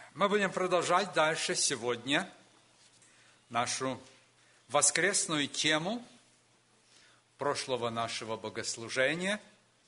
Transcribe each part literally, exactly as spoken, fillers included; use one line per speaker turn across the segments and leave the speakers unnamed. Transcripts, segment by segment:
Мы будем продолжать дальше сегодня нашу воскресную тему прошлого нашего богослужения.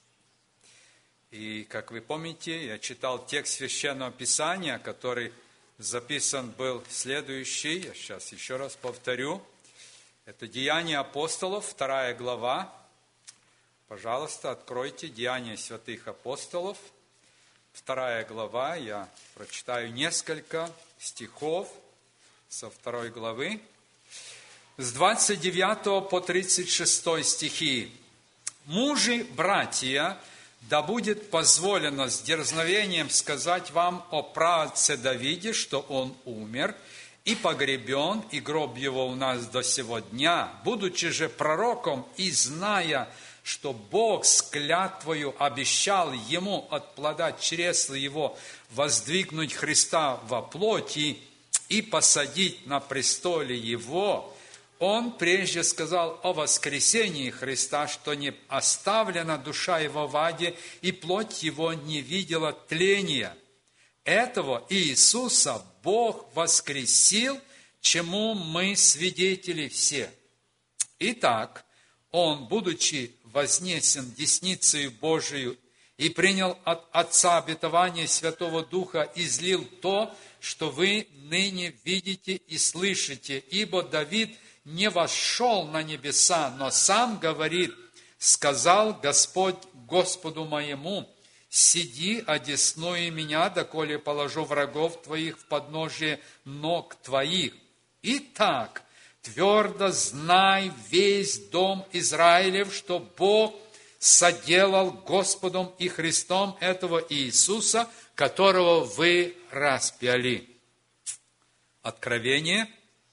И, как вы помните, я читал текст Священного Писания, который записан был следующий. Я сейчас еще раз повторю. Это Деяния апостолов, вторая глава. Пожалуйста, откройте Деяния святых апостолов. Вторая глава, я прочитаю несколько стихов со второй главы, с двадцать девятого по тридцать шестой стихи. «Мужи, братья, да будет позволено с дерзновением сказать вам о праотце Давиде, что он умер и погребен, и гроб его у нас до сего дня, будучи же пророком и зная, что Бог с клятвою обещал ему от плода чресла его воздвигнуть Христа во плоти и посадить на престоле его, он прежде сказал о воскресении Христа, что не оставлена душа его в аде, и плоть его не видела тления. Этого Иисуса Бог воскресил, чему мы свидетели все. Итак, Он, будучи вознесен десницею Божию и принял от Отца обетование Святого Духа, излил то, что вы ныне видите и слышите. Ибо Давид не вошел на небеса, но сам говорит: сказал Господь Господу моему: сиди, одесную меня, доколе положу врагов твоих в подножие ног твоих. Итак, твердо знай весь дом Израилев, что Бог соделал Господом и Христом этого Иисуса, которого вы распяли». Откровение,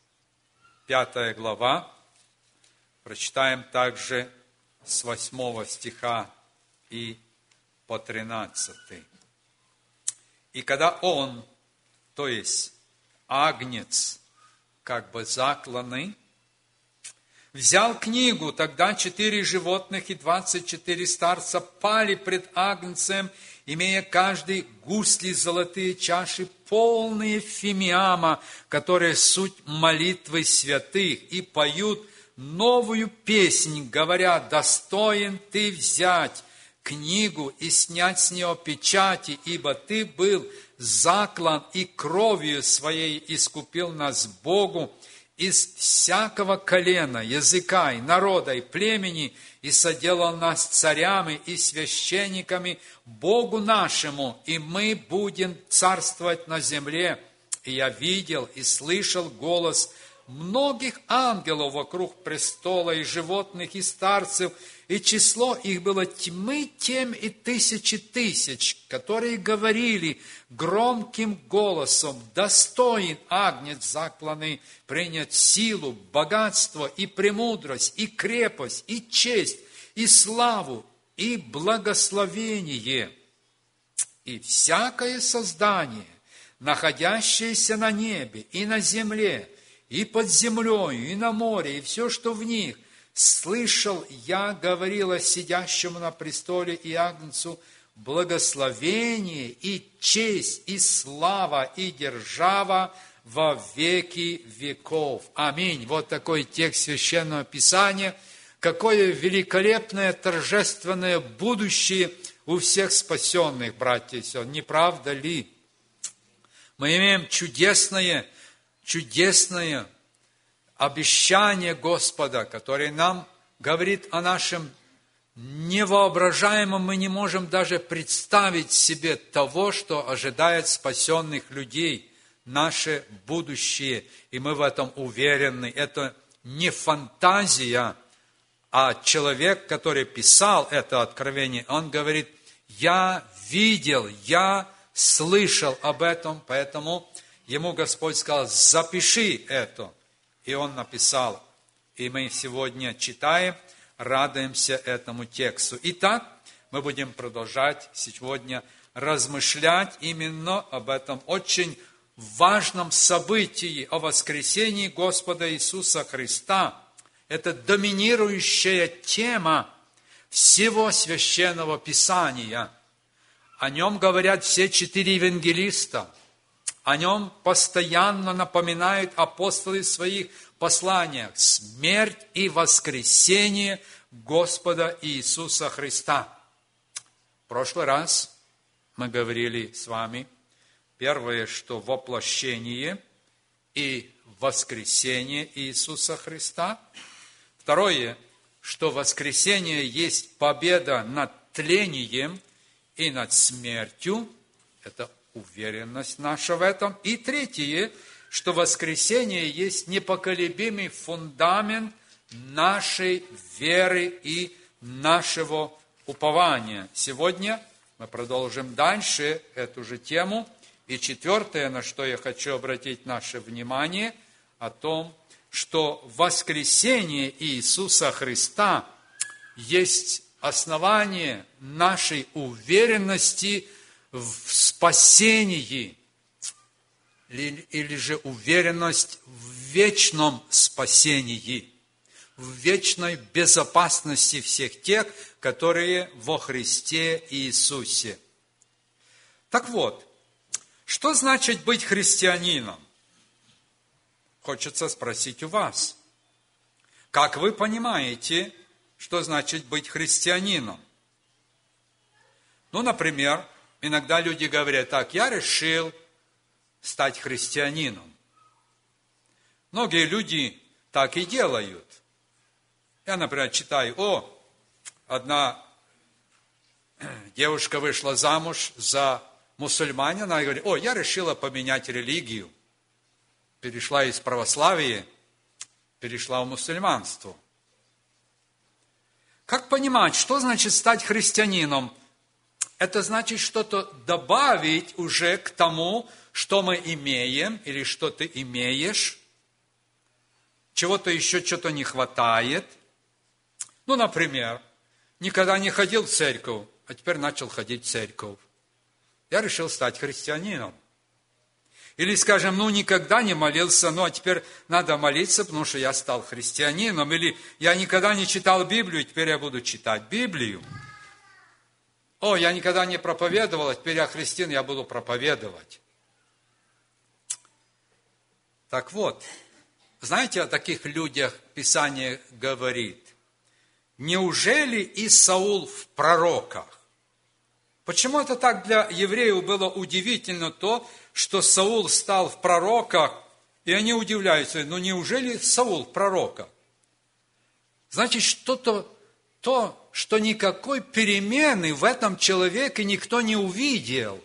пятая глава. Прочитаем также с восьмого стиха и по тринадцатый. «И когда Он, то есть Агнец, как бы закланный, взял книгу, тогда четыре животных и двадцать четыре старца пали пред Агнцем, имея каждый гусли золотые чаши, полные фимиама, которые суть молитвы святых, и поют новую песнь, говоря: достоин ты взять книгу и снять с нее печати, ибо ты был заклан и кровью своей искупил нас Богу из всякого колена, языка и народа и племени, и соделал нас царями и священниками Богу нашему, и мы будем царствовать на земле. И я видел и слышал голос многих ангелов вокруг престола, и животных, и старцев, и число их было тьмы тем и тысячи тысяч, которые говорили громким голосом: достоин Агнец закланный принять силу, богатство и премудрость, и крепость, и честь, и славу, и благословение. И всякое создание, находящееся на небе и на земле, и под землей, и на море, и все, что в них, слышал я, говорила сидящему на престоле и Агнцу: благословение и честь и слава и держава во веки веков. Аминь. Вот такой текст Священного Писания. Какое великолепное, торжественное будущее у всех спасенных, братья и сестры. Не правда ли? Мы имеем чудесное, чудесное обещание Господа, которое нам говорит о нашем невоображаемом. Мы не можем даже представить себе того, что ожидает спасенных людей, наше будущее. И мы в этом уверены. Это не фантазия, а человек, который писал это откровение, он говорит: я видел, я слышал об этом, поэтому ему Господь сказал: запиши это. И он написал. И мы сегодня читаем, радуемся этому тексту. Итак, мы будем продолжать сегодня размышлять именно об этом очень важном событии, о воскресении Господа Иисуса Христа. Это доминирующая тема всего Священного Писания. О нем говорят все четыре евангелиста. О нем постоянно напоминают апостолы в своих посланиях. Смерть и воскресение Господа Иисуса Христа. В прошлый раз мы говорили с вами, первое, что воплощение и воскресение Иисуса Христа. Второе, что воскресение есть победа над тлением и над смертью. Это уверенность наша в этом. И третье, что воскресение есть непоколебимый фундамент нашей веры и нашего упования. Сегодня мы продолжим дальше эту же тему. И четвертое, на что я хочу обратить наше внимание, о том, что воскресение Иисуса Христа есть основание нашей уверенности в спасении, или, или же уверенность в вечном спасении, в вечной безопасности всех тех, которые во Христе Иисусе. Так вот, что значит быть христианином? Хочется спросить у вас. Как вы понимаете, что значит быть христианином? Ну, например, иногда люди говорят так: я решил стать христианином. Многие люди так и делают. Я, например, читаю: о, одна девушка вышла замуж за мусульманина, она говорит: о, я решила поменять религию. Перешла из православия, перешла в мусульманство. Как понимать, что значит стать христианином? Это значит что-то добавить уже к тому, что мы имеем, или что ты имеешь. Чего-то еще что-то не хватает. Ну, например, никогда не ходил в церковь, а теперь начал ходить в церковь. Я решил стать христианином. Или, скажем, ну, никогда не молился, ну, а теперь надо молиться, потому что я стал христианином. Или я никогда не читал Библию, теперь я буду читать Библию. О, я никогда не проповедовал, а теперь я христианин, я буду проповедовать. Так вот, знаете, о таких людях Писание говорит: неужели и Саул в пророках? Почему это так для евреев было удивительно то, что Саул стал в пророках, и они удивляются: ну неужели Саул в пророках? Значит, что-то, то, что никакой перемены в этом человеке никто не увидел.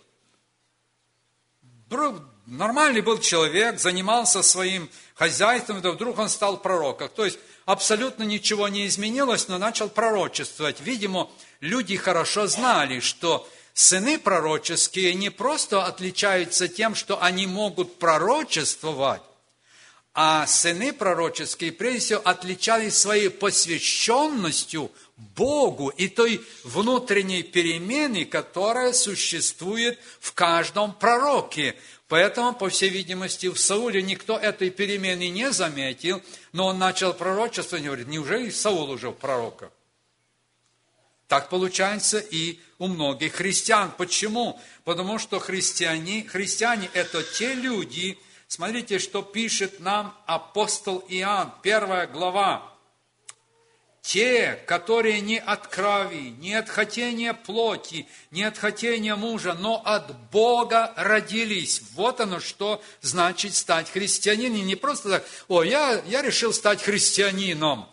Нормальный был человек, занимался своим хозяйством, да вдруг он стал пророком. То есть абсолютно ничего не изменилось, но начал пророчествовать. Видимо, люди хорошо знали, что сыны пророческие не просто отличаются тем, что они могут пророчествовать, а сыны пророческие, прежде всего, отличались своей посвященностью Богу и той внутренней перемены, которая существует в каждом пророке. Поэтому, по всей видимости, в Сауле никто этой перемены не заметил, но он начал пророчествовать и говорит: неужели Саул уже в пророках? Так получается и у многих христиан. Почему? Потому что христиане, христиане – это те люди, смотрите, что пишет нам апостол Иоанн, первая глава. Те, которые не от крови, не от хотения плоти, не от хотения мужа, но от Бога родились. Вот оно, что значит стать христианином. Не просто так: о, я, я решил стать христианином.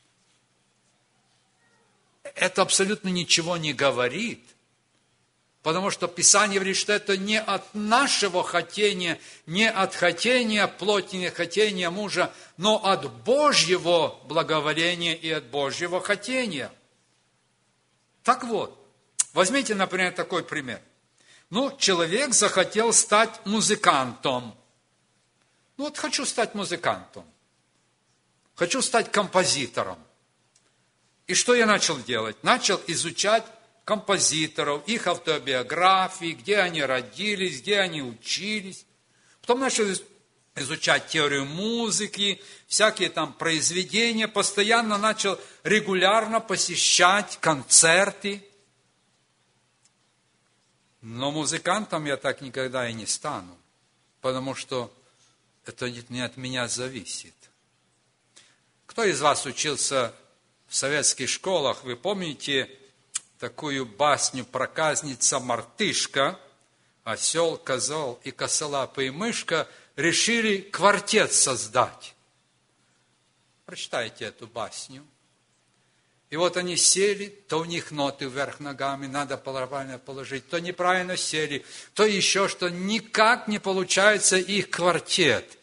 Это абсолютно ничего не говорит. Потому что Писание говорит, что это не от нашего хотения, не от хотения плоти, не от хотения мужа, но от Божьего благоволения и от Божьего хотения. Так вот, возьмите, например, такой пример. Ну, человек захотел стать музыкантом. Ну, вот хочу стать музыкантом. Хочу стать композитором. И что я начал делать? Начал изучать композиторов, их автобиографии, где они родились, где они учились. Потом начал изучать теорию музыки, всякие там произведения, постоянно начал регулярно посещать концерты. Но музыкантом я так никогда и не стану, потому что это не от меня зависит. Кто из вас учился в советских школах, вы помните такую басню «Проказница-мартышка», осел, козел и косолапый мышка решили квартет создать. Прочитайте эту басню. И вот они сели, то у них ноты вверх ногами, надо правильно положить, то неправильно сели, то еще что, никак не получается их квартет.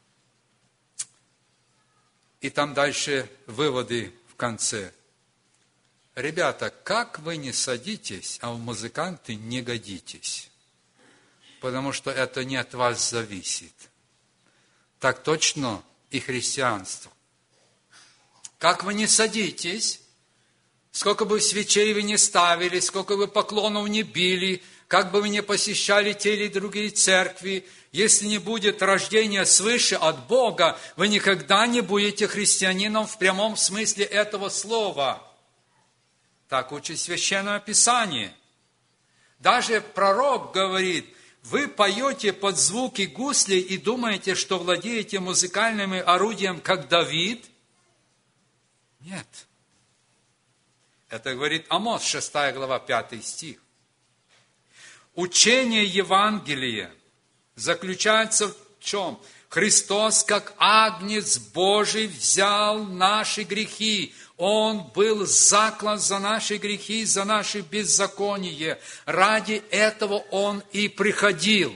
И там дальше выводы в конце. Ребята, как вы не садитесь, а в музыканты не годитесь, потому что это не от вас зависит. Так точно и христианство. Как вы не садитесь, сколько бы свечей вы не ставили, сколько бы поклонов не били, как бы вы не посещали те или другие церкви, если не будет рождения свыше от Бога, вы никогда не будете христианином в прямом смысле этого слова. Так учит Священное Писание. Даже пророк говорит, вы поете под звуки гуслей и думаете, что владеете музыкальным орудием, как Давид? Нет. Это говорит Амос, шестая глава, пятый стих. Учение Евангелия заключается в чем? Христос, как Агнец Божий, взял наши грехи. Он был заклан за наши грехи, за наши беззакония. Ради этого Он и приходил.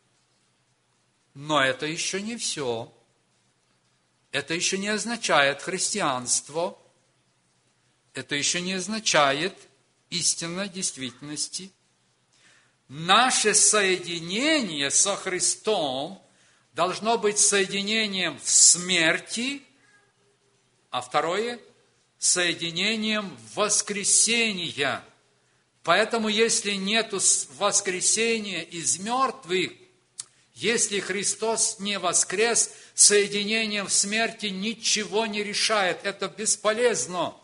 Но это еще не все. Это еще не означает христианство. Это еще не означает истинной действительности. Наше соединение со Христом должно быть соединением в смерти, а второе – соединением воскресения. Поэтому, если нет воскресения из мертвых, если Христос не воскрес, соединением в смерти ничего не решает. Это бесполезно.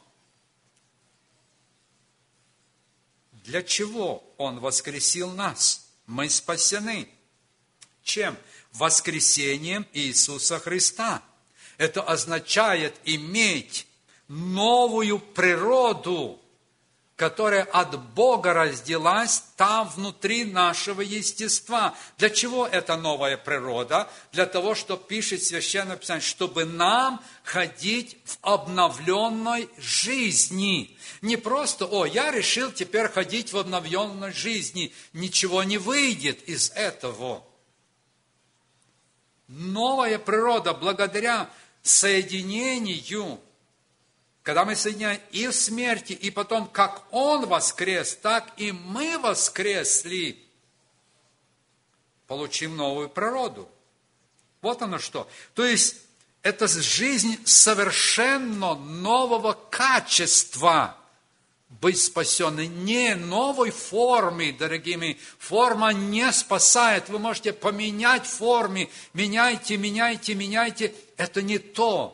Для чего Он воскресил нас? Мы спасены. Чем? Воскресением Иисуса Христа. Это означает иметь новую природу, которая от Бога родилась там внутри нашего естества. Для чего эта новая природа? Для того, что пишет Священное Писание, чтобы нам ходить в обновленной жизни. Не просто, о, я решил теперь ходить в обновленной жизни. Ничего не выйдет из этого. Новая природа благодаря соединению, когда мы соединяем и в смерти, и потом, как Он воскрес, так и мы воскресли, получим новую природу. Вот оно что. То есть, это жизнь совершенно нового качества. Быть спасенным не новой формы, дорогие мои. Форма не спасает. Вы можете поменять формы. Меняйте, меняйте, меняйте. Это не то.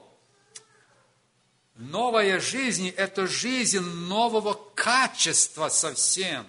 Новая жизнь – это жизнь нового качества совсем.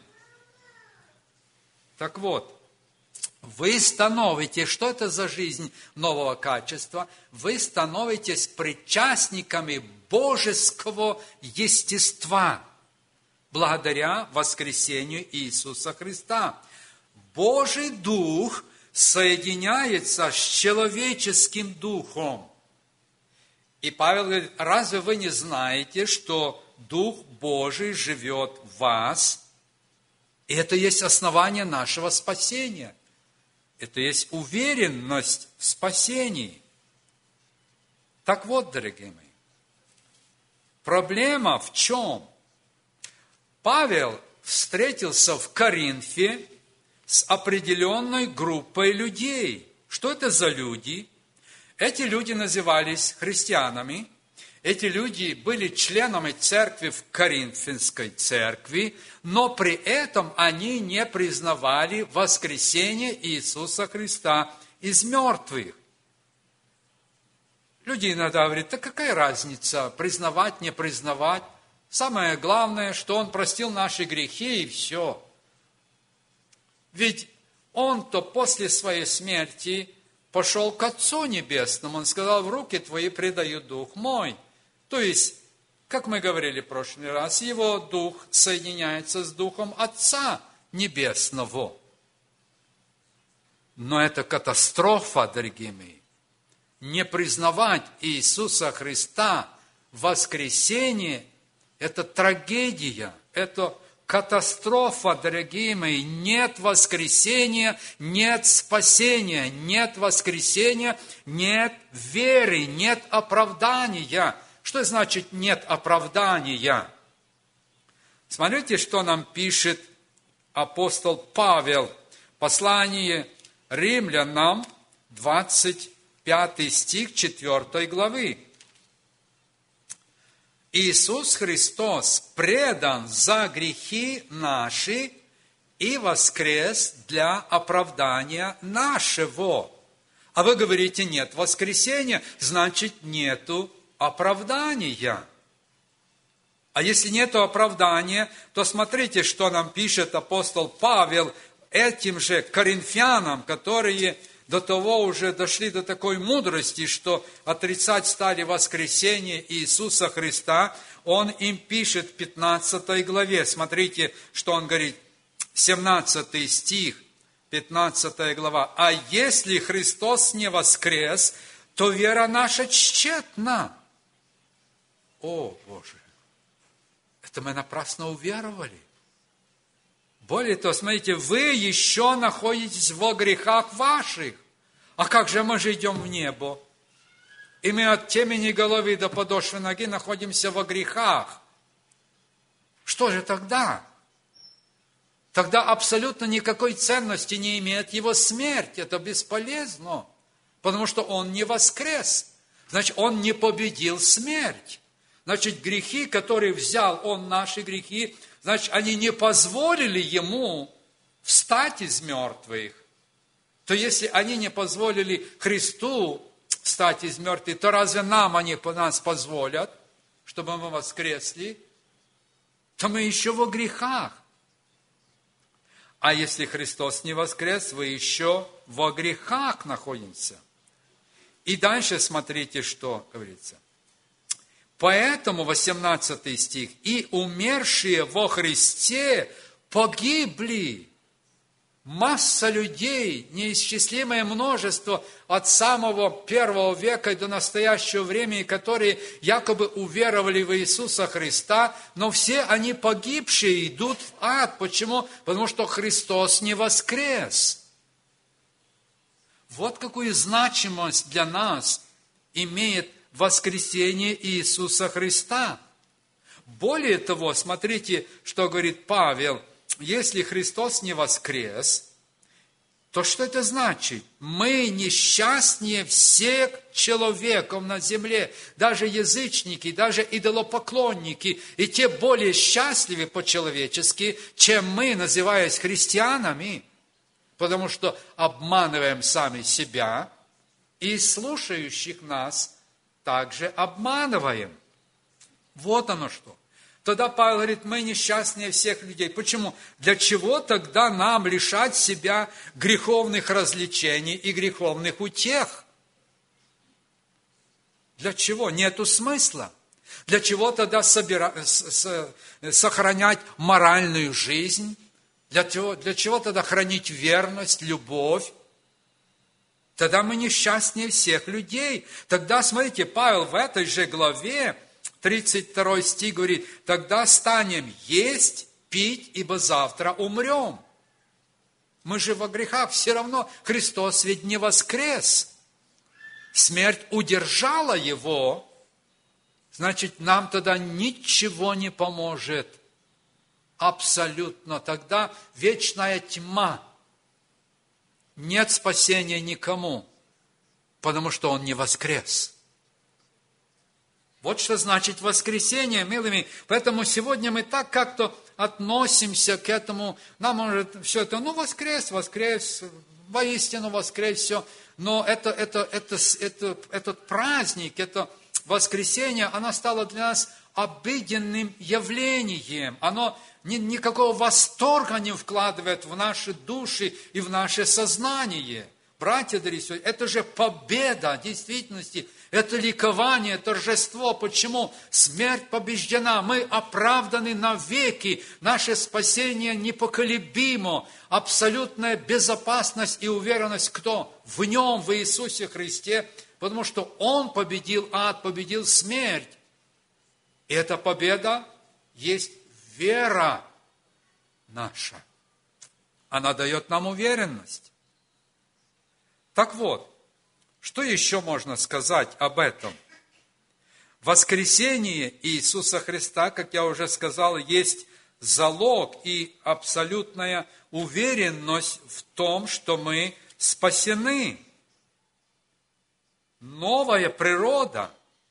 Так вот, вы становитесь, что это за жизнь нового качества? Вы становитесь причастниками божеского естества, благодаря воскресению Иисуса Христа. Божий Дух соединяется с человеческим Духом. И Павел говорит, разве вы не знаете, что Дух Божий живет в вас? И это есть основание нашего спасения. Это есть уверенность в спасении. Так вот, дорогие мои, проблема в чем? Павел встретился в Коринфе с определенной группой людей. Что это за люди? Эти люди назывались христианами. Эти люди были членами церкви в Коринфянской церкви, но при этом они не признавали воскресение Иисуса Христа из мертвых. Люди иногда говорят, да какая разница, признавать, не признавать. Самое главное, что Он простил наши грехи, и все. Ведь Он-то после своей смерти пошел к Отцу Небесному. Он сказал: в руки твои предаю Дух мой. То есть, как мы говорили в прошлый раз, его Дух соединяется с Духом Отца Небесного. Но это катастрофа, дорогие мои. Не признавать Иисуса Христа в воскресенье – это трагедия, это катастрофа, дорогие мои. Нет воскресения, нет спасения, нет воскресения, нет веры, нет оправдания. Что значит нет оправдания? Смотрите, что нам пишет апостол Павел. Послание Римлянам, двадцать пятый стих четвёртой главы. Иисус Христос предан за грехи наши и воскрес для оправдания нашего. А вы говорите, нет воскресения, значит, нету оправдания. А если нету оправдания, то смотрите, что нам пишет апостол Павел этим же коринфянам, которые до того уже дошли до такой мудрости, что отрицать стали воскресение Иисуса Христа. Он им пишет в пятнадцатой главе. Смотрите, что он говорит. семнадцатый стих, пятнадцатая глава. «А если Христос не воскрес, то вера наша тщетна». О, Боже! Это мы напрасно уверовали. Более того, смотрите, вы еще находитесь во грехах ваших. А как же мы же идем в небо? И мы от темени головы до подошвы ноги находимся во грехах. Что же тогда? Тогда абсолютно никакой ценности не имеет его смерть. Это бесполезно, потому что он не воскрес. Значит, он не победил смерть. Значит, грехи, которые взял он, наши грехи, значит, они не позволили ему встать из мертвых. То если они не позволили Христу встать из мертвых, то разве нам они нас позволят, чтобы мы воскресли? То мы еще во грехах. А если Христос не воскрес, вы еще во грехах находитесь. И дальше смотрите, что говорится. Поэтому, восемнадцатый стих, «И умершие во Христе погибли». Масса людей, неисчислимое множество от самого первого века и до настоящего времени, которые якобы уверовали в Иисуса Христа, но все они погибшие идут в ад. Почему? Потому что Христос не воскрес. Вот какую значимость для нас имеет воскресение Иисуса Христа. Более того, смотрите, что говорит Павел. Если Христос не воскрес, то что это значит? Мы несчастнее всех человеков на земле, даже язычники, даже идолопоклонники, и те более счастливы по-человечески, чем мы, называясь христианами, потому что обманываем сами себя и слушающих нас также обманываем. Вот оно что. Тогда Павел говорит, мы несчастнее всех людей. Почему? Для чего тогда нам лишать себя греховных развлечений и греховных утех? Для чего? Нету смысла. Для чего тогда собира... сохранять моральную жизнь? Для чего... Для чего тогда хранить верность, любовь? Тогда мы несчастнее всех людей. Тогда, смотрите, Павел в этой же главе, тридцать второй стих говорит, тогда станем есть, пить, ибо завтра умрем. Мы же во грехах, все равно Христос ведь не воскрес. Смерть удержала его, значит, нам тогда ничего не поможет. Абсолютно. Тогда вечная тьма. Нет спасения никому, потому что он не воскрес. Вот что значит воскресение, милыми. Поэтому сегодня мы так как-то относимся к этому. Нам может все это, ну, воскрес, воскрес, воистину воскрес, все. Но это, это, это, это, этот праздник, это воскресение, оно стало для нас обыденным явлением. Оно ни, никакого восторга не вкладывает в наши души и в наше сознание. Братья, дорогие сестры, это же победа в действительности. Это ликование, торжество. Почему? Смерть побеждена. Мы оправданы навеки. Наше спасение непоколебимо. Абсолютная безопасность и уверенность кто? В Нем, в Иисусе Христе. Потому что Он победил ад, победил смерть. И эта победа есть вера наша. Она дает нам уверенность. Так вот, что еще можно сказать об этом? Воскресение Иисуса Христа, как я уже сказал, есть залог и абсолютная уверенность в том, что мы спасены. Новая природа,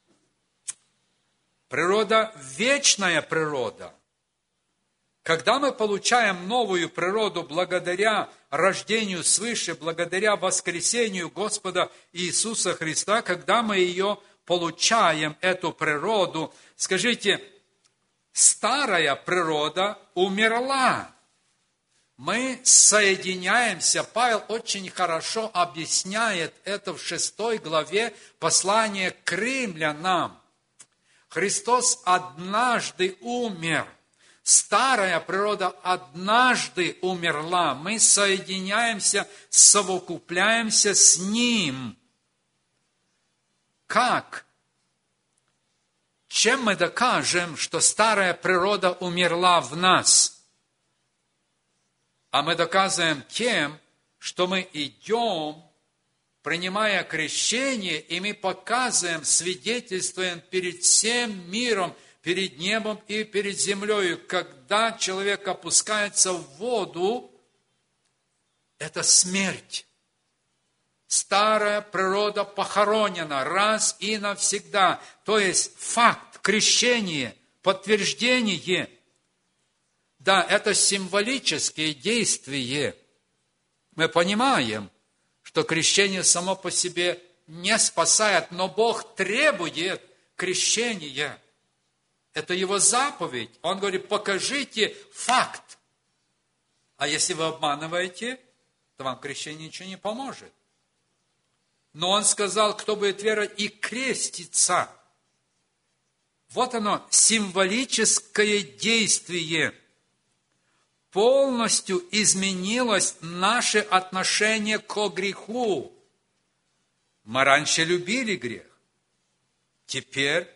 природа, вечная природа. Когда мы получаем новую природу благодаря рождению свыше, благодаря воскресению Господа Иисуса Христа, когда мы ее получаем, эту природу, скажите, старая природа умерла. Мы соединяемся, Павел очень хорошо объясняет это в шестой главе послания к римлянам. Христос однажды умер. Старая природа однажды умерла. Мы соединяемся, совокупляемся с Ним. Как? Чем мы докажем, что старая природа умерла в нас? А мы доказываем тем, что мы идем, принимая крещение, и мы показываем, свидетельствуем перед всем миром, перед небом и перед землей. Когда человек опускается в воду, это смерть. Старая природа похоронена раз и навсегда. То есть факт, крещение, подтверждение. Да, это символические действия. Мы понимаем, что крещение само по себе не спасает, но Бог требует крещения. Это Его заповедь. Он говорит, покажите факт. А если вы обманываете, то вам крещение ничего не поможет. Но Он сказал, кто будет веровать и креститься. Вот оно, символическое действие. Полностью изменилось наше отношение к греху. Мы раньше любили грех. Теперь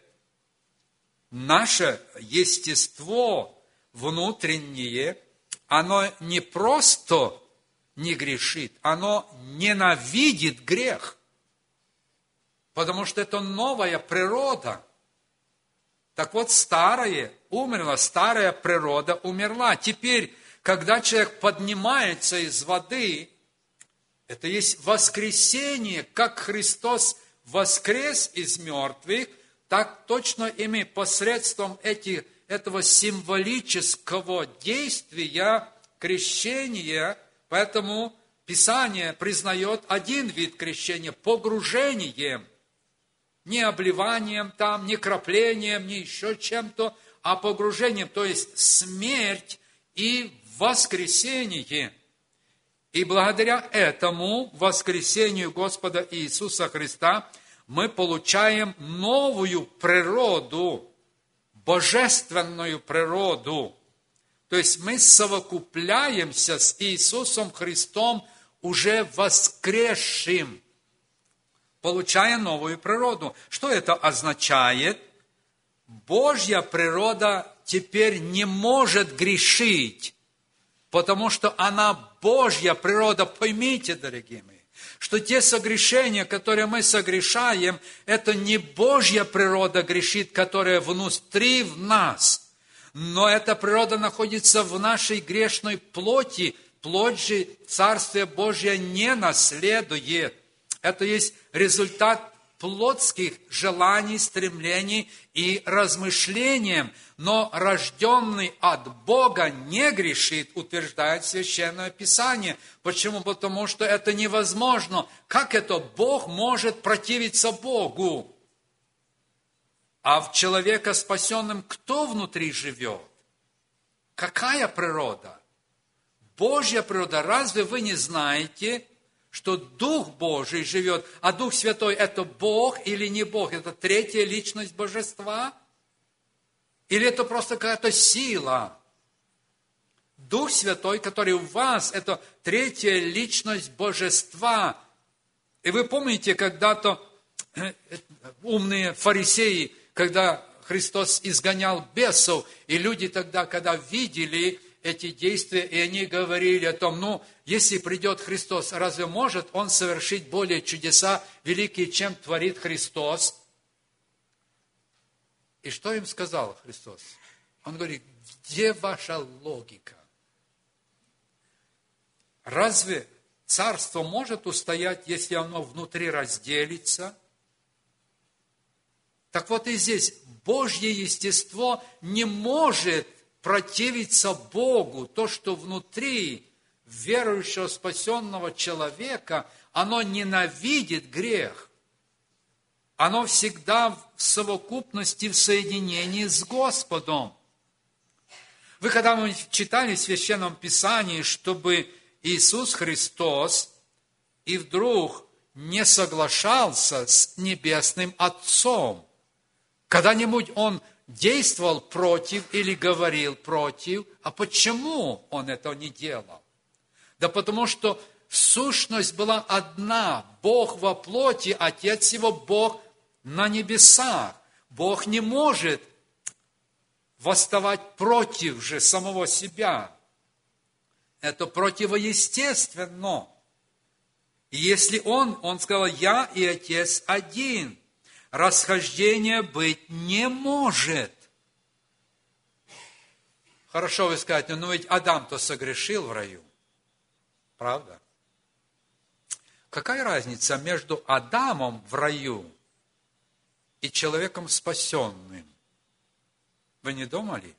наше естество внутреннее, оно не просто не грешит, оно ненавидит грех. Потому что это новая природа. Так вот, старое умерло, старая природа умерла. Теперь, когда человек поднимается из воды, это есть воскресение, как Христос воскрес из мертвых, так точно и мы посредством этих, этого символического действия крещения, поэтому Писание признает один вид крещения – погружением, не обливанием там, не краплением, не еще чем-то, а погружением, то есть смерть и воскресение. И благодаря этому воскресению Господа Иисуса Христа мы получаем новую природу, божественную природу. То есть мы совокупляемся с Иисусом Христом уже воскресшим, получая новую природу. Что это означает? Божья природа теперь не может грешить, потому что она Божья природа. Поймите, дорогие мои, что те согрешения, которые мы согрешаем, это не Божья природа грешит, которая внутри в нас, но эта природа находится в нашей грешной плоти. Плоть же Царствие Божье не наследует. Это есть результат плотских желаний, стремлений и размышлением. Но рожденный от Бога не грешит, утверждает Священное Писание. Почему? Потому что это невозможно. Как это Бог может противиться Богу? А в человека спасенном кто внутри живет? Какая природа? Божья природа. Разве вы не знаете, что Дух Божий живет, а Дух Святой – это Бог или не Бог? Это третья личность Божества? Или это просто какая-то сила? Дух Святой, который у вас, это третья личность Божества. И вы помните, когда-то умные фарисеи, когда Христос изгонял бесов, и люди тогда, когда видели эти действия, и они говорили о том, ну, если придет Христос, разве может Он совершить более чудеса великие, чем творит Христос? И что им сказал Христос? Он говорит, где ваша логика? Разве царство может устоять, если оно внутри разделится? Так вот и здесь Божье естество не может противиться Богу. То, что внутри верующего, спасенного человека, оно ненавидит грех. Оно всегда в совокупности, в соединении с Господом. Вы когда читали в Священном Писании, чтобы Иисус Христос и вдруг не соглашался с Небесным Отцом, когда-нибудь Он действовал против или говорил против, а почему Он это не делал? Да потому что сущность была одна, Бог во плоти, Отец Его, Бог на небесах. Бог не может восставать против же самого себя. Это противоестественно. И если Он, Он сказал, я и Отец один, расхождения быть не может. Хорошо вы скажете, ну ведь Адам-то согрешил в раю. Правда? Какая разница между Адамом в раю и человеком спасенным? Вы не думали?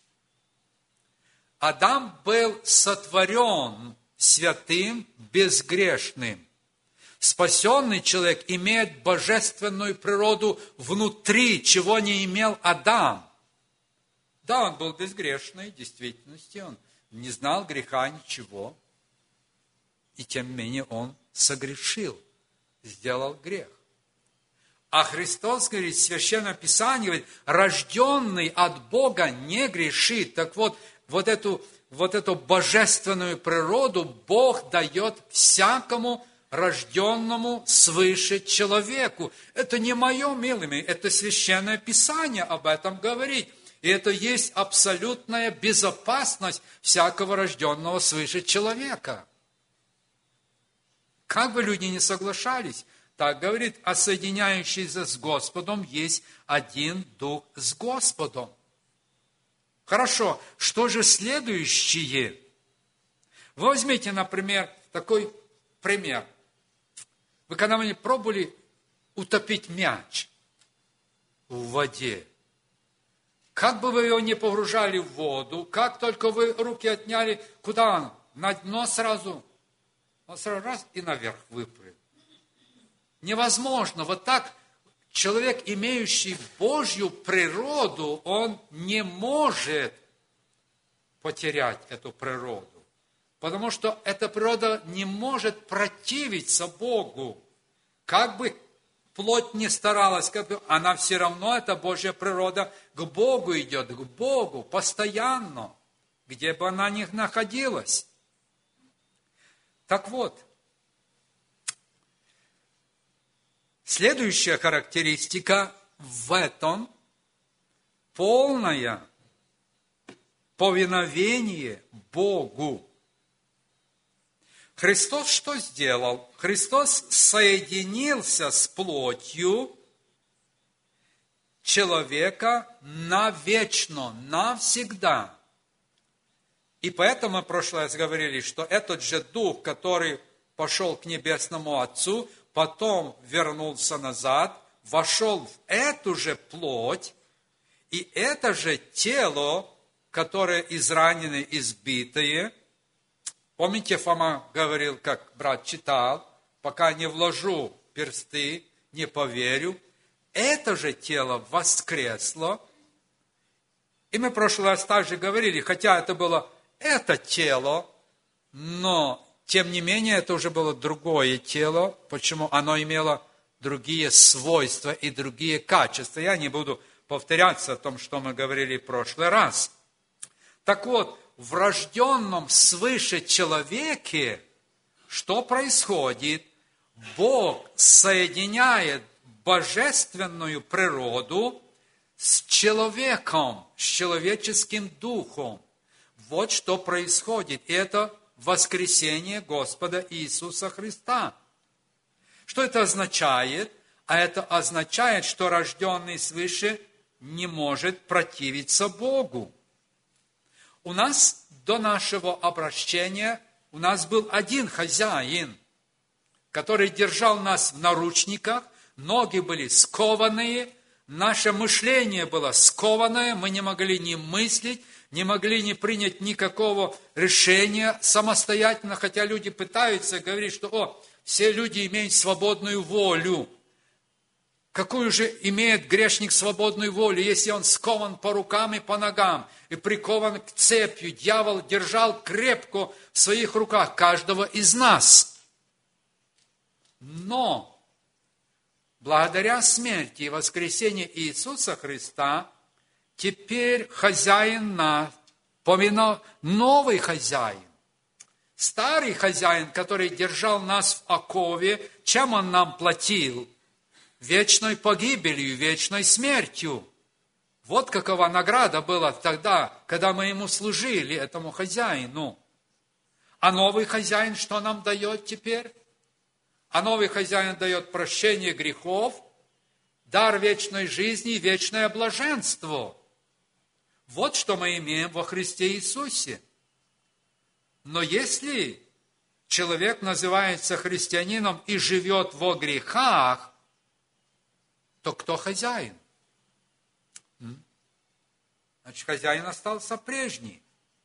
Адам был сотворен святым, безгрешным. Спасенный человек имеет божественную природу внутри, чего не имел Адам. Да, он был безгрешный, в действительности, он не знал греха, ничего. И тем не менее он согрешил, сделал грех. А Христос говорит, в Священном Писании, говорит, рожденный от Бога не грешит. Так вот, вот эту, вот эту божественную природу Бог дает всякому рожденному свыше человеку. Это не мое, милыми, это Священное Писание об этом говорит. И это есть абсолютная безопасность всякого рожденного свыше человека. Как бы люди не соглашались, так говорит, а соединяющийся с Господом есть один Дух с Господом. Хорошо, что же следующее? Вы возьмите, например, такой пример. Вы когда-нибудь пробовали утопить мяч в воде? Как бы вы его не погружали в воду, как только вы руки отняли, куда он? На дно сразу. Он сразу раз и наверх выплыл. Невозможно. Вот так человек, имеющий Божью природу, он не может потерять эту природу. Потому что эта природа не может противиться Богу. Как бы плоть не старалась, как бы, она все равно, эта Божья природа, к Богу идет, к Богу, постоянно, где бы она ни находилась. Так вот, следующая характеристика в этом полное повиновение Богу. Христос что сделал? Христос соединился с плотью человека навечно, навсегда. И поэтому мы в прошлый раз говорили, что этот же Дух, который пошел к Небесному Отцу, потом вернулся назад, вошел в эту же плоть, и это же тело, которое израненное, избитое. Помните, Фома говорил, как брат читал, пока не вложу персты, не поверю. это же тело воскресло. И мы в прошлый раз также говорили, хотя это было это тело, но тем не менее это уже было другое тело. Почему? Оно имело другие свойства и другие качества. Я не буду повторяться о том, что мы говорили в прошлый раз. Так вот, в рожденном свыше человеке что происходит? Бог соединяет божественную природу с человеком, с человеческим духом. Вот что происходит. И это воскресение Господа Иисуса Христа. Что это означает? А это означает, что рожденный свыше не может противиться Богу. У нас до нашего обращения, у нас был один хозяин, который держал нас в наручниках, ноги были скованные, наше мышление было скованное, мы не могли ни мыслить, не могли не принять никакого решения самостоятельно, хотя люди пытаются говорить, что о, все люди имеют свободную волю. Какую же имеет грешник свободную волю, если он скован по рукам и по ногам и прикован к цепью? Дьявол держал крепко в своих руках каждого из нас. Но благодаря смерти и воскресению Иисуса Христа теперь хозяин наш, помимо новый хозяин. Старый хозяин, который держал нас в окове, чем он нам платил? Вечной погибелью, вечной смертью. Вот какова награда была тогда, когда мы ему служили, этому хозяину. А новый хозяин что нам дает теперь? А новый хозяин дает прощение грехов, дар вечной жизни и вечное блаженство. Вот что мы имеем во Христе Иисусе. Но если человек называется христианином и живет во грехах, то кто хозяин? Значит, хозяин остался прежний.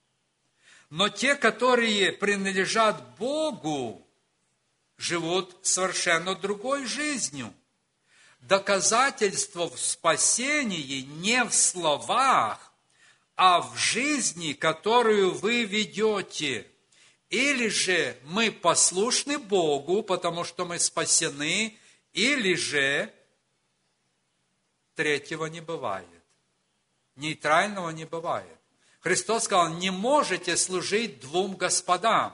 Но те, которые принадлежат Богу, живут совершенно другой жизнью. Доказательство в спасении не в словах, а в жизни, которую вы ведете. Или же мы послушны Богу, потому что мы спасены, или же третьего не бывает. Нейтрального не бывает. Христос сказал, не можете служить двум господам.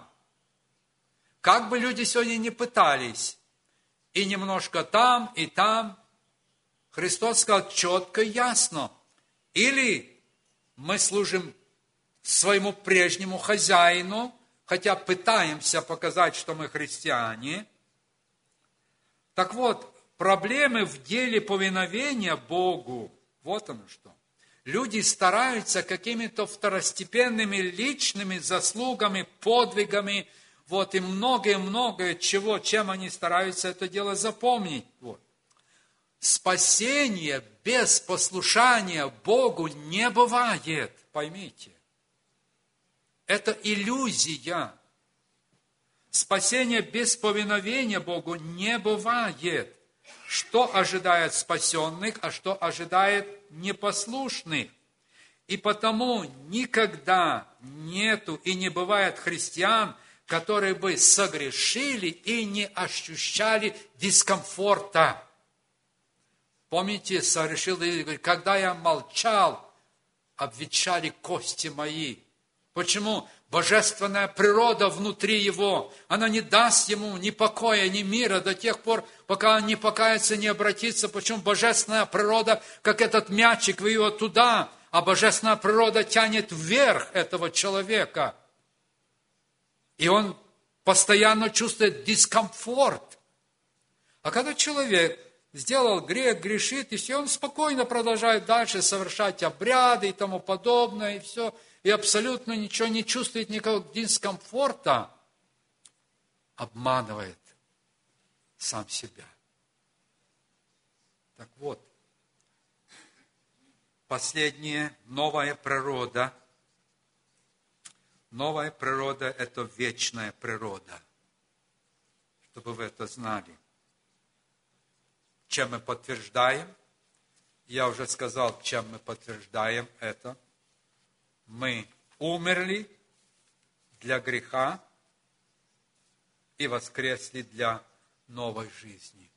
Как бы люди сегодня не пытались, и немножко там, и там, Христос сказал четко и ясно. Или мы служим своему прежнему хозяину, хотя пытаемся показать, что мы христиане. Так вот, проблемы в деле повиновения Богу, вот оно что. Люди стараются какими-то второстепенными личными заслугами, подвигами, вот, и многое-многое чего, чем они стараются это дело запомнить. Вот. Спасение без послушания Богу не бывает, поймите. Это иллюзия. Спасение без повиновения Богу не бывает. Что ожидает спасенных, а что ожидает непослушных. И потому никогда нету и не бывает христиан, которые бы согрешили и не ощущали дискомфорта. Помните, согрешил Давид, говорит, когда я молчал, обветшали кости мои. Почему? Божественная природа внутри его, она не даст ему ни покоя, ни мира до тех пор, пока он не покается, не обратится. Почему? Божественная природа, как этот мячик, вы его туда, а божественная природа тянет вверх этого человека. И он постоянно чувствует дискомфорт. А когда человек сделал грех, грешит, и все, он спокойно продолжает дальше совершать обряды и тому подобное, и все, и абсолютно ничего не чувствует, никакого дискомфорта, обманывает сам себя. Так вот, последняя новая природа. Новая природа – это вечная природа. Чтобы вы это знали. Чем мы подтверждаем? я уже сказал, чем мы подтверждаем это. Мы умерли для греха и воскресли для новой жизни.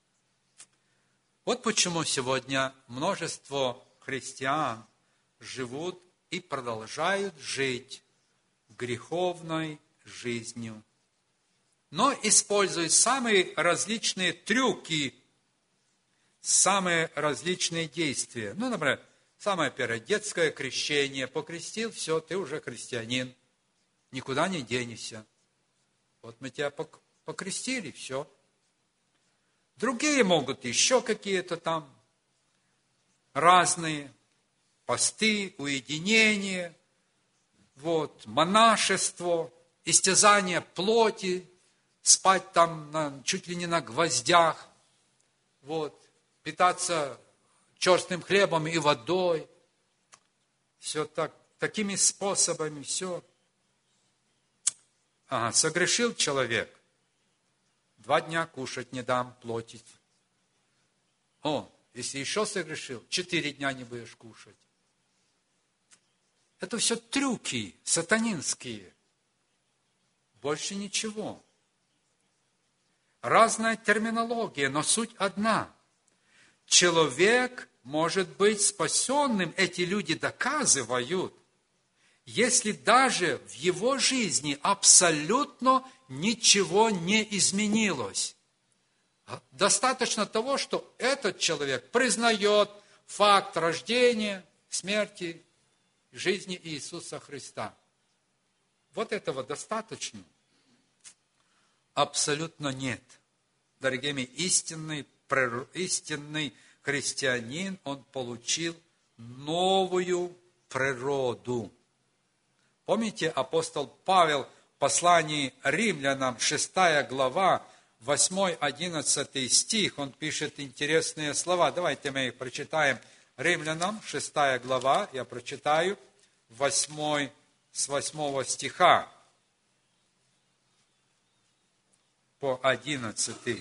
Вот почему сегодня множество христиан живут и продолжают жить греховной жизнью, но используют самые различные трюки, самые различные действия. Ну, например, самое первое, детское крещение. Покрестил, все, ты уже христианин. Никуда не денешься. Вот мы тебя покрестили, все. Другие могут еще какие-то там разные посты, уединение, вот, монашество, истязание плоти, спать там на, чуть ли не на гвоздях, вот, питаться черствым хлебом и водой. Все так, такими способами, все. Ага, согрешил человек. Два дня кушать не дам, плотить. О, если еще согрешил, четыре дня не будешь кушать. Это все трюки сатанинские. Больше ничего. Разная терминология, но суть одна. Человек может быть спасенным, эти люди доказывают, если даже в его жизни абсолютно ничего не изменилось. Достаточно того, что этот человек признает факт рождения, смерти, жизни Иисуса Христа. Вот этого достаточно? Абсолютно нет. Дорогие мои, истинный, истинный христианин, он получил новую природу. Помните, апостол Павел в послании римлянам, шестая глава, восьмой-одиннадцатый стих, он пишет интересные слова. Давайте мы их прочитаем. Римлянам, шестая глава, я прочитаю, восьмой, с восьмого стиха по одиннадцатый.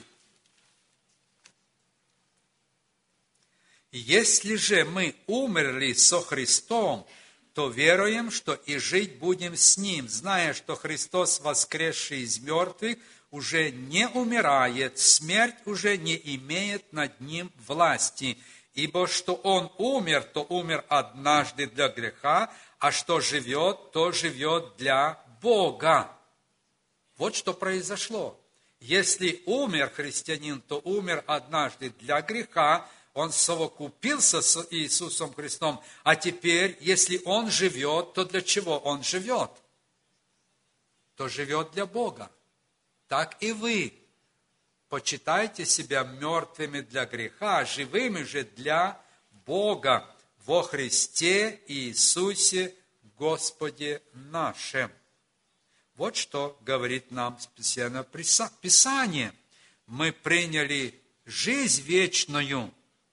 «Если же мы умерли со Христом, то веруем, что и жить будем с Ним, зная, что Христос, воскресший из мертвых, уже не умирает, смерть уже не имеет над Ним власти. Ибо что Он умер, то умер однажды для греха, а что живет, то живет для Бога». Вот что произошло. Если умер христианин, то умер однажды для греха, он совокупился с Иисусом Христом, а теперь, если он живет, то для чего он живет? То живет для Бога. Так и вы. Почитайте себя мертвыми для греха, живыми же для Бога во Христе Иисусе Господе нашим. Вот что говорит нам Священное Писание. Мы приняли жизнь вечную,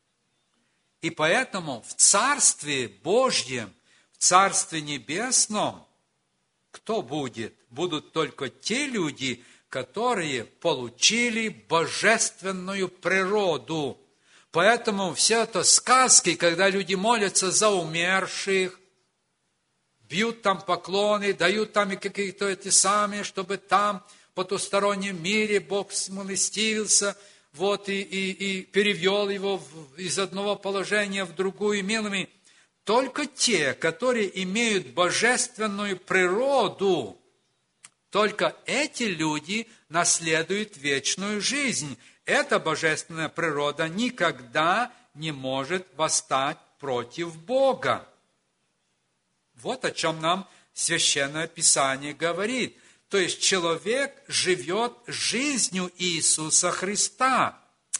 и поэтому в Царстве Божьем, в Царстве Небесном, кто будет? Будут только те люди, которые получили божественную природу. Поэтому все это сказки, когда люди молятся за умерших, бьют там поклоны, дают там и какие-то эти самые, чтобы там, в потустороннем мире, Бог смилостивился, вот, и, и, и перевел его в, из одного положения в другую, милыми. Только те, которые имеют божественную природу, только эти люди наследуют вечную жизнь. Эта божественная природа никогда не может восстать против Бога. Вот о чем нам Священное Писание говорит. То есть человек живет жизнью Иисуса Христа.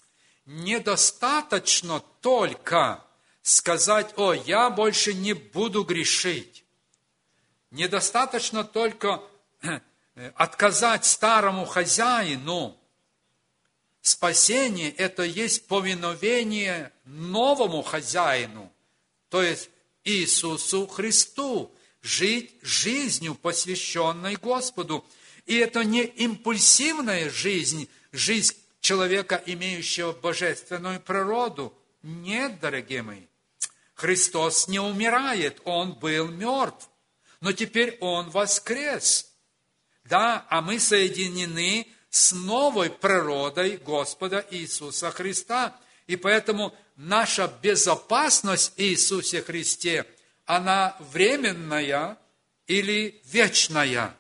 Недостаточно только сказать: «О, я больше не буду грешить». Недостаточно только отказать старому хозяину. Спасение – это есть повиновение новому хозяину, то есть Иисусу Христу. Жить жизнью, посвященной Господу. И это не импульсивная жизнь, жизнь человека, имеющего божественную природу. Нет, дорогие мои. Христос не умирает, Он был мертв, но теперь Он воскрес. Да, а мы соединены с новой природой Господа Иисуса Христа. И поэтому наша безопасность в Иисусе Христе, она временная или вечная.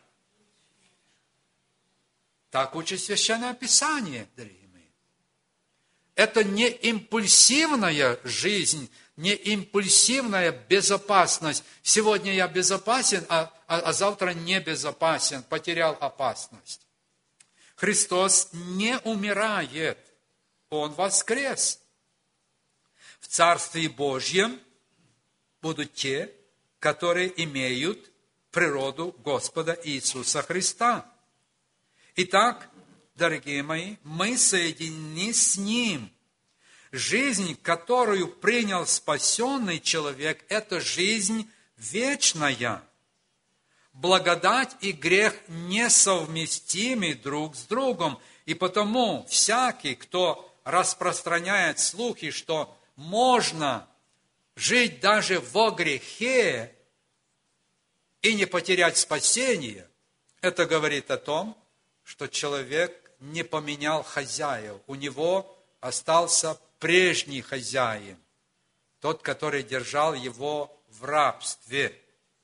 Так учит Священное Писание, дорогие мои. Это не импульсивная жизнь, не импульсивная безопасность. Сегодня я безопасен, а, а, а завтра не безопасен, потерял опасность. Христос не умирает, Он воскрес. В Царстве Божьем будут те, которые имеют природу Господа Иисуса Христа. Итак, дорогие мои, мы соединены с Ним. Жизнь, которую принял спасенный человек, это жизнь вечная. Благодать и грех несовместимы друг с другом, и потому всякий, кто распространяет слухи, что можно жить даже во грехе и не потерять спасение, это говорит о том, что человек не поменял хозяев, у него остался прежний хозяин, тот, который держал его в рабстве.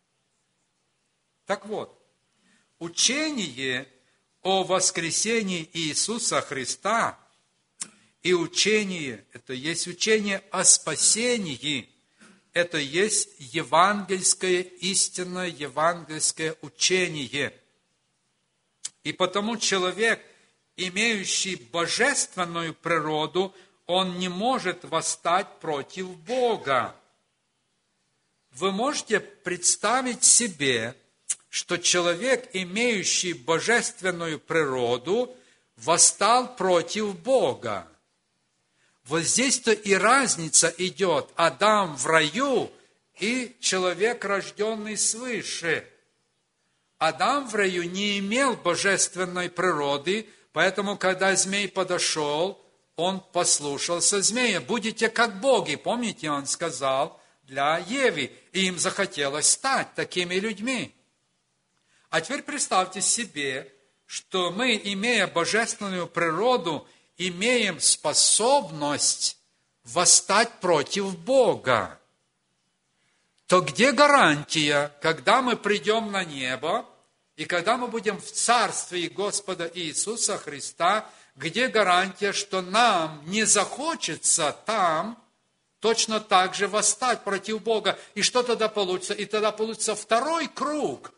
Так вот, учение о воскресении Иисуса Христа и учение, это есть учение о спасении, это есть евангельское, истинное евангельское учение. И потому человек, имеющий божественную природу, он не может восстать против Бога. Вы можете представить себе, что человек, имеющий божественную природу, восстал против Бога. Вот здесь-то и разница идет. Адам в раю и человек, рожденный свыше. Адам в раю не имел божественной природы, поэтому, когда змей подошел, он послушался змея. Будете как боги. Помните, он сказал для Евы, и им захотелось стать такими людьми. А теперь представьте себе, что мы, имея божественную природу, имеем способность восстать против Бога. То где гарантия, когда мы придем на небо, и когда мы будем в Царстве Господа Иисуса Христа, где гарантия, что нам не захочется там точно так же восстать против Бога? И что тогда получится? И тогда получится второй круг.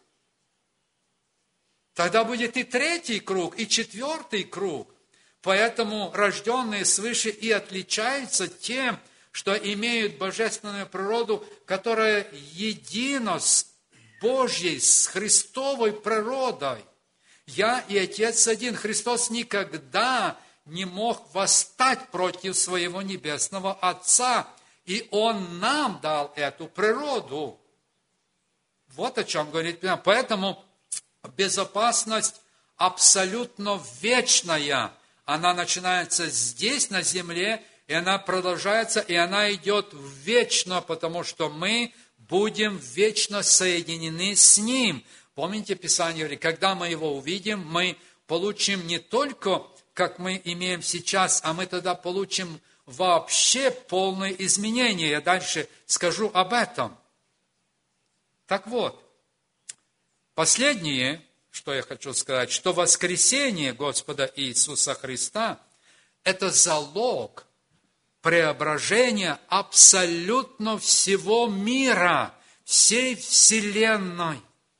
Тогда будет и третий круг, и четвертый круг. Поэтому рожденные свыше и отличаются тем, что имеют божественную природу, которая едина с Божьей, с Христовой природой. Я и Отец один. Христос никогда не мог восстать против своего Небесного Отца, и Он нам дал эту природу. Вот о чем говорит Писание. Поэтому безопасность абсолютно вечная. Она начинается здесь, на земле, и она продолжается, и она идет вечно, потому что мы будем вечно соединены с Ним. Помните, Писание говорит, когда мы Его увидим, мы получим не только, как мы имеем сейчас, а мы тогда получим вообще полное изменение. Я дальше скажу об этом. Так вот, последнее, что я хочу сказать, что воскресение Господа Иисуса Христа – это залог преображения абсолютно всего мира, всей вселенной.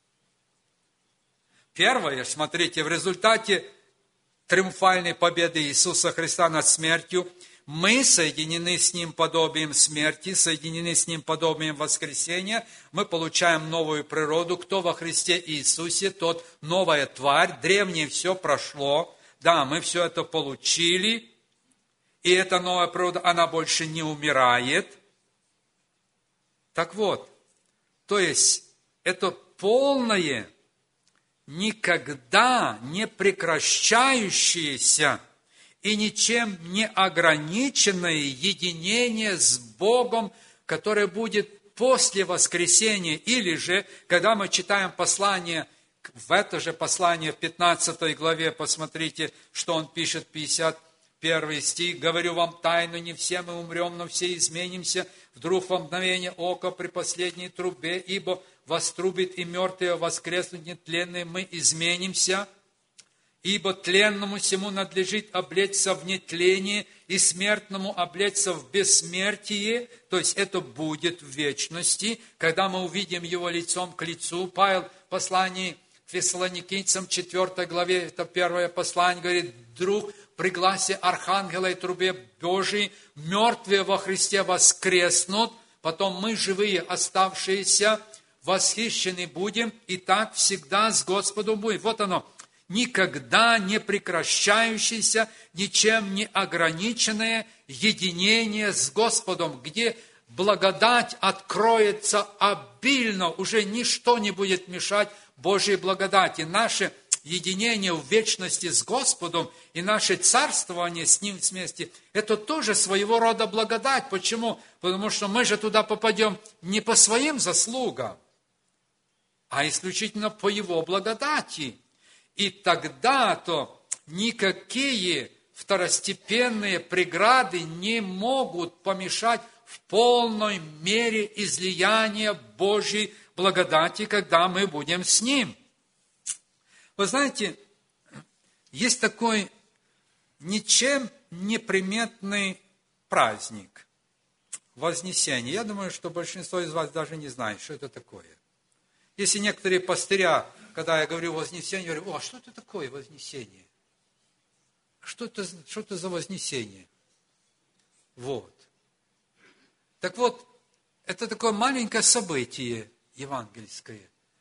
Первое, смотрите, в результате триумфальной победы Иисуса Христа над смертью мы соединены с Ним подобием смерти, соединены с Ним подобием воскресения, мы получаем новую природу. Кто во Христе Иисусе, тот новая тварь, древнее все прошло. Да, мы все это получили, и эта новая природа, она больше не умирает. Так вот, то есть, это полное, никогда не прекращающееся и ничем не ограниченное единение с Богом, которое будет после воскресения. Или же, когда мы читаем послание, в это же послание в пятнадцатой главе, посмотрите, что он пишет, пятьдесят первый стих. «Говорю вам тайну, не все мы умрем, но все изменимся, вдруг во мгновение ока при последней трубе, ибо вострубит и мертвые воскреснут нетленные, мы изменимся». Ибо тленному сему надлежит облечься в нетление, и смертному облечься в бессмертие, то есть это будет в вечности, когда мы увидим его лицом к лицу. Павел в послании к Фессалоникийцам, четвёртой главе, это первое послание, говорит: «Вдруг при гласе архангела и трубе Божией мертвые во Христе воскреснут, потом мы, живые, оставшиеся, восхищены будем, и так всегда с Господом будем». Вот оно. Никогда не прекращающееся, ничем не ограниченное единение с Господом, где благодать откроется обильно, уже ничто не будет мешать Божьей благодати. Наше единение в вечности с Господом и наше царствование с Ним вместе, это тоже своего рода благодать. Почему? Потому что мы же туда попадем не по своим заслугам, а исключительно по Его благодати. И тогда-то никакие второстепенные преграды не могут помешать в полной мере излияния Божьей благодати, когда мы будем с Ним. Вы знаете, есть такой ничем не приметный праздник – Вознесение. Я думаю, что большинство из вас даже не знает, что это такое. Если некоторые пастыря, когда я говорю Вознесение, говорю: «О, а что это такое Вознесение? Что это, что это за Вознесение?» Вот. Так вот, это такое маленькое событие евангельское,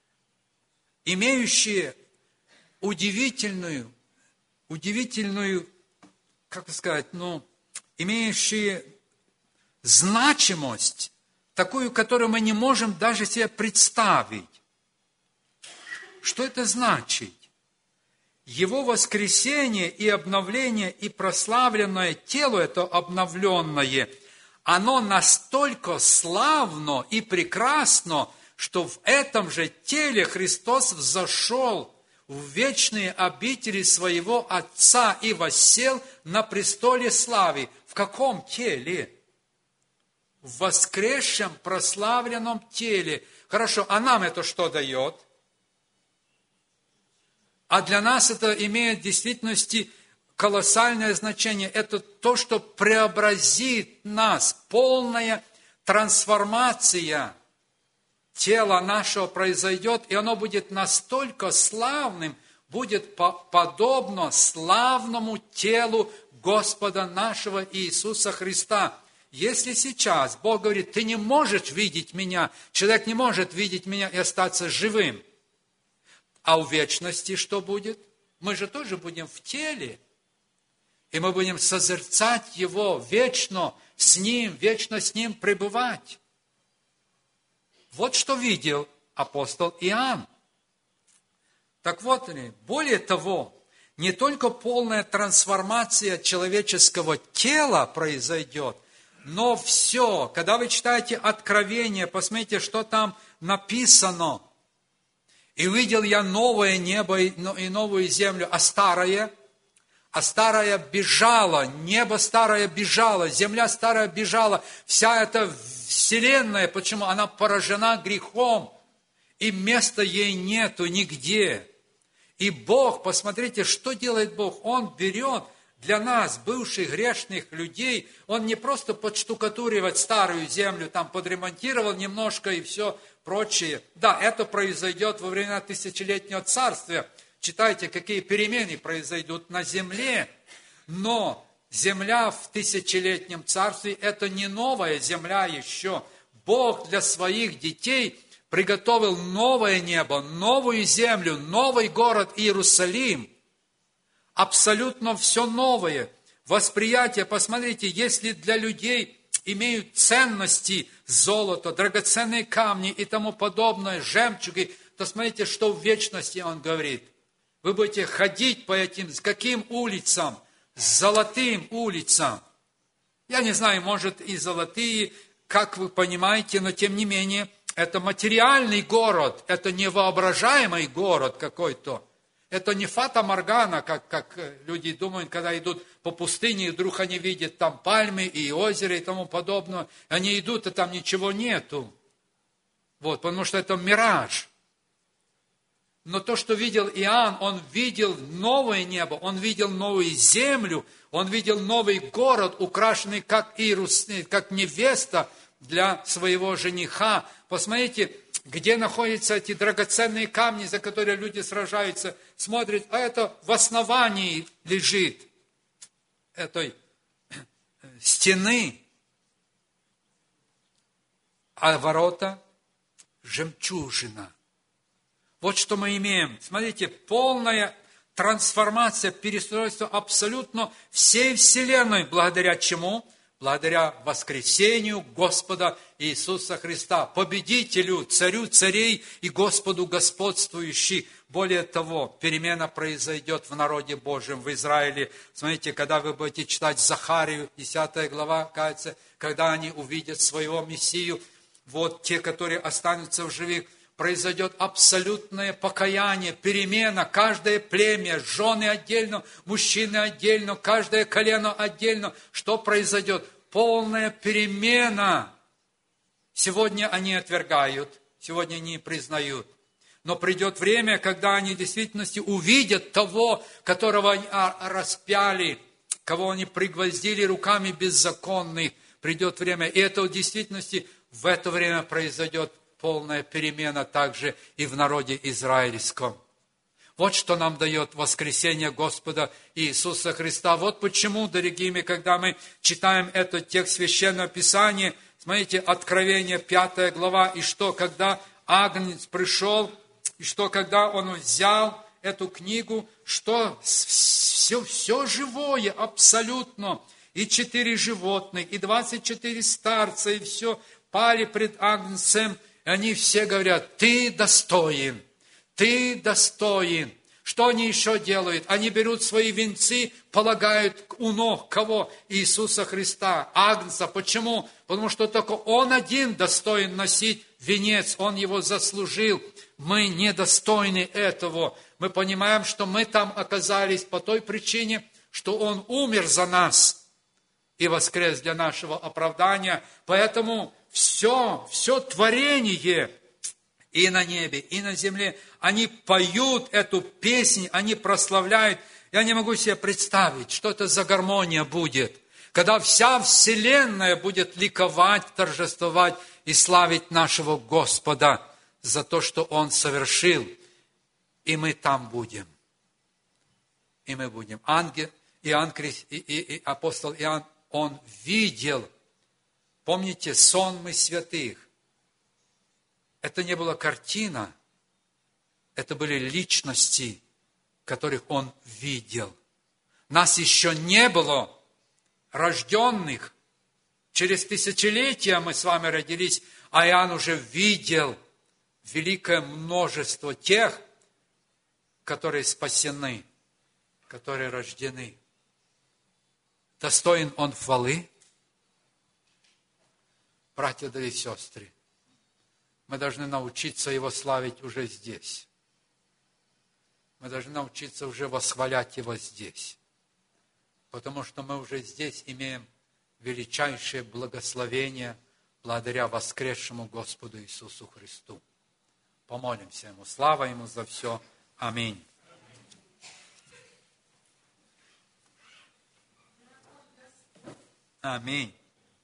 имеющее удивительную, удивительную, как сказать, ну, имеющее значимость, такую, которую мы не можем даже себе представить. Что это значит? Его воскресение и обновление, и прославленное тело, это обновленное, оно настолько славно и прекрасно, что в этом же теле Христос взошел в вечные обители своего Отца и воссел на престоле славы. В каком теле? В воскресшем, прославленном теле. Хорошо, а нам это что дает? А для нас это имеет в действительности колоссальное значение. Это то, что преобразит нас. Полная трансформация тела нашего произойдет, и оно будет настолько славным, будет подобно славному телу Господа нашего Иисуса Христа. Если сейчас Бог говорит: ты не можешь видеть меня, человек не может видеть меня и остаться живым, а в вечности что будет? Мы же тоже будем в теле, и мы будем созерцать Его вечно с Ним, вечно с Ним пребывать. Вот что видел апостол Иоанн. Так вот, более того, не только полная трансформация человеческого тела произойдет, но все, когда вы читаете Откровение, посмотрите, что там написано. «И увидел я новое небо и новую землю, а старое, а старое бежало, небо старое бежало, земля старая бежала, вся эта вселенная, почему? Она поражена грехом, и места ей нету нигде». И Бог, посмотрите, что делает Бог? Он берет для нас, бывших грешных людей, Он не просто подштукатуривает старую землю, там подремонтировал немножко и все прочее. Да, это произойдет во времена тысячелетнего царствия. Читайте, какие перемены произойдут на земле. Но земля в тысячелетнем царстве – это не новая земля еще. Бог для своих детей приготовил новое небо, новую землю, новый город Иерусалим. Абсолютно все новое. Восприятие, посмотрите, если для людей имеют ценности золото, драгоценные камни и тому подобное, жемчуги, то смотрите, что в вечности Он говорит. Вы будете ходить по этим, с каким улицам? С золотым улицам. Я не знаю, может и золотые, как вы понимаете, но тем не менее, это материальный город, это невоображаемый город какой-то. Это не фата-моргана, как, как люди думают, когда идут по пустыне, и вдруг они видят там пальмы и озеро и тому подобное. Они идут, а там ничего нету. Вот, потому что это мираж. Но то, что видел Иоанн, он видел новое небо, он видел новую землю, он видел новый город, украшенный как Иерус, как невеста для своего жениха. Посмотрите, где находятся эти драгоценные камни, за которые люди сражаются, смотрят, а это в основании лежит этой стены, а ворота жемчужина. Вот что мы имеем. Смотрите, полная трансформация, перестройство абсолютно всей вселенной. Благодаря чему? Благодаря воскресению Господа Иисуса Христа, победителю, царю царей и Господу господствующий. Более того, перемена произойдет в народе Божьем, в Израиле. Смотрите, когда вы будете читать Захарию, десятая глава, кажется, когда они увидят своего Мессию, вот те, которые останутся в живых, произойдет абсолютное покаяние, перемена, каждое племя, жены отдельно, мужчины отдельно, каждое колено отдельно. Что произойдет? Полная перемена. Сегодня они отвергают, сегодня они признают. Но придет время, когда они в действительности увидят того, которого они распяли, кого они пригвоздили руками беззаконных. Придет время, и это в действительности в это время произойдет полная перемена также и в народе израильском. Вот что нам дает воскресение Господа Иисуса Христа. Вот почему, дорогие мои, когда мы читаем этот текст Священного Писания, смотрите, Откровение, пятая глава, и что, когда Агнец пришел, и что, когда Он взял эту книгу, что все, все живое абсолютно, и четыре животных, и двадцать четыре старца, и все пали пред Агнцем. И они все говорят, ты достоин, ты достоин. Что они еще делают? Они берут свои венцы, полагают у ног кого? Иисуса Христа, Агнца. Почему? Потому что только Он один достоин носить венец, Он его заслужил. Мы недостойны этого. Мы понимаем, что мы там оказались по той причине, что Он умер за нас и воскрес для нашего оправдания. Поэтому все, все творение и на небе, и на земле, они поют эту песнь, они прославляют. Я не могу себе представить, что это за гармония будет, когда вся вселенная будет ликовать, торжествовать и славить нашего Господа за то, что Он совершил. И мы там будем. И мы будем. Ангел, Иоанн, и, и, и апостол Иоанн, он видел. Помните, сонмы святых. Это не была картина, это были личности, которых он видел. Нас еще не было рожденных. Через тысячелетия мы с вами родились, а Иоанн уже видел великое множество тех, которые спасены, которые рождены. Достоин он хвалы? Братья да и сестры, мы должны научиться Его славить уже здесь. Мы должны научиться уже восхвалять Его здесь. Потому что мы уже здесь имеем величайшее благословение благодаря воскресшему Господу Иисусу Христу. Помолимся Ему. Слава Ему за все. Аминь. Аминь.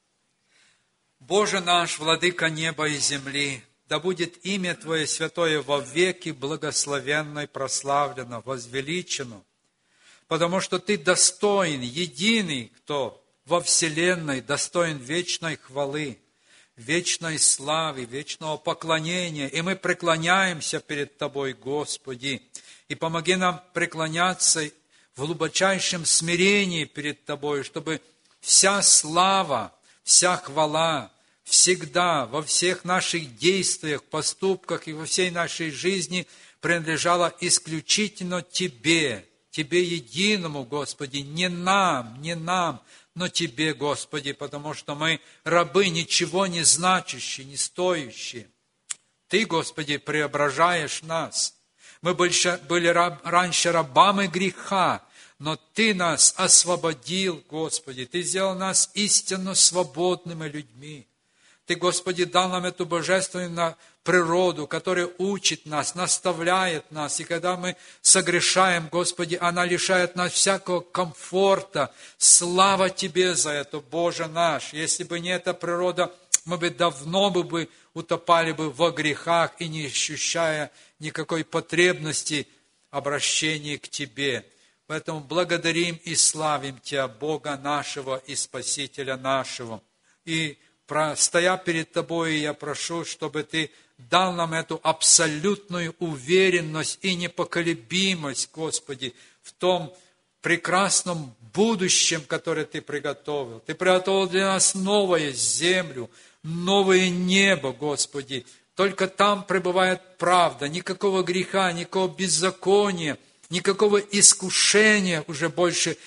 Боже наш, Владыка неба и земли, да будет имя Твое святое во веки благословенно и прославлено, возвеличено, потому что Ты достоин, единый, кто во вселенной достоин вечной хвалы, вечной славы, вечного поклонения, и мы преклоняемся перед Тобой, Господи, и помоги нам преклоняться в глубочайшем смирении перед Тобой, чтобы вся слава, вся хвала всегда, во всех наших действиях, поступках и во всей нашей жизни принадлежала исключительно Тебе, Тебе единому, Господи, не нам, не нам, но Тебе, Господи, потому что мы рабы, ничего не значащие, не стоящие. Ты, Господи, преображаешь нас. Мы были раньше рабами греха, но Ты нас освободил, Господи. Ты сделал нас истинно свободными людьми. Ты, Господи, дал нам эту божественную природу, которая учит нас, наставляет нас. И когда мы согрешаем, Господи, она лишает нас всякого комфорта. Слава Тебе за это, Боже наш! Если бы не эта природа, мы бы давно бы утопали бы во грехах и не ощущая никакой потребности обращения к Тебе. Поэтому благодарим и славим Тебя, Бога нашего и Спасителя нашего. И стоя перед Тобой, я прошу, чтобы Ты дал нам эту абсолютную уверенность и непоколебимость, Господи, в том прекрасном будущем, которое Ты приготовил. Ты приготовил для нас новую землю, новое небо, Господи. Только там пребывает правда, никакого греха, никакого беззакония, никакого искушения уже больше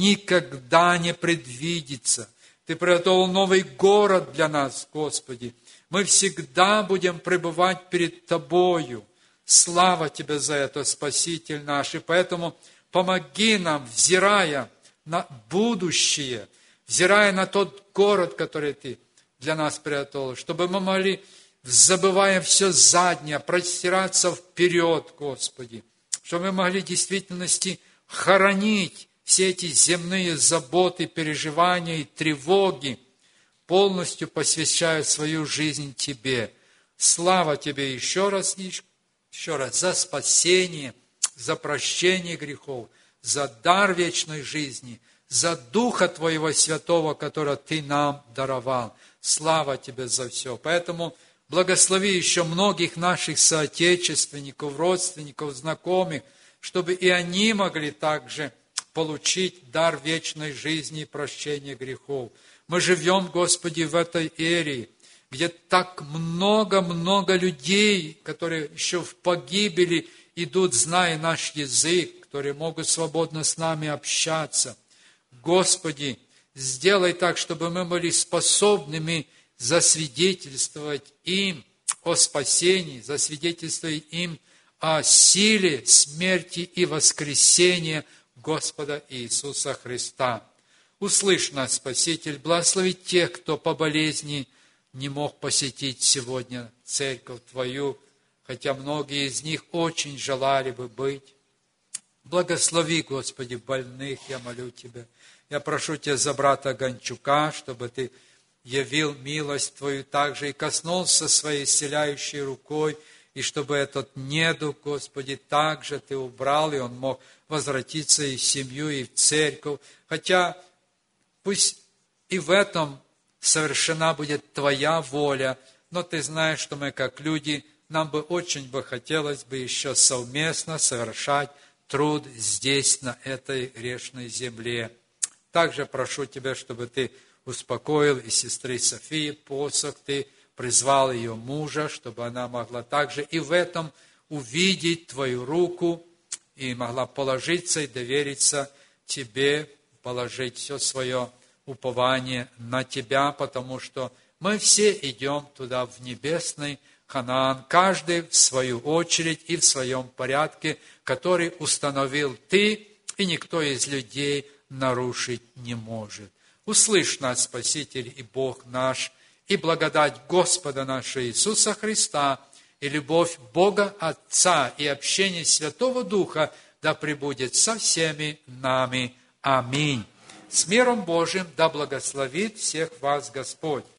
никогда не предвидится. Ты приготовил новый город для нас, Господи. Мы всегда будем пребывать перед Тобою. Слава Тебе за это, Спаситель наш. И поэтому помоги нам, взирая на будущее, взирая на тот город, который Ты для нас приготовил, чтобы мы могли, забывая все заднее, простираться вперед, Господи, чтобы мы могли в действительности хоронить все эти земные заботы, переживания и тревоги, полностью посвящая свою жизнь Тебе. Слава Тебе еще раз, еще раз за спасение, за прощение грехов, за дар вечной жизни, за Духа Твоего Святого, которого Ты нам даровал. Слава Тебе за все. Поэтому благослови еще многих наших соотечественников, родственников, знакомых, чтобы и они могли также получить дар вечной жизни и прощения грехов. Мы живем, Господи, в этой эре, где так много-много людей, которые еще в погибели идут, зная наш язык, которые могут свободно с нами общаться. Господи, сделай так, чтобы мы были способными засвидетельствовать им о спасении, засвидетельствовать им о силе смерти и воскресения Господа Иисуса Христа. Услышь нас, Спаситель, благослови тех, кто по болезни не мог посетить сегодня церковь Твою, хотя многие из них очень желали бы быть. Благослови, Господи, больных, я молю Тебя. Я прошу Тебя за брата Гончука, чтобы Ты явил милость Твою также и коснулся своей исцеляющей рукой, и чтобы этот недуг, Господи, также Ты убрал, и он мог возвратиться и в семью, и в церковь. Хотя пусть и в этом совершена будет Твоя воля, но Ты знаешь, что мы, как люди, нам бы очень бы хотелось бы еще совместно совершать труд здесь, на этой грешной земле. Также прошу Тебя, чтобы Ты успокоил и сестры Софии посох, Ты призвал ее мужа, чтобы она могла также и в этом увидеть Твою руку и могла положиться и довериться Тебе, положить все свое упование на Тебя, потому что мы все идем туда, в небесный Ханаан, каждый в свою очередь и в своем порядке, который установил Ты, и никто из людей нарушить не может. Услышь нас, Спаситель и Бог наш, и благодать Господа нашего Иисуса Христа, и любовь Бога Отца, и общение Святого Духа да пребудет со всеми нами. Аминь. С миром Божиим да благословит всех вас Господь.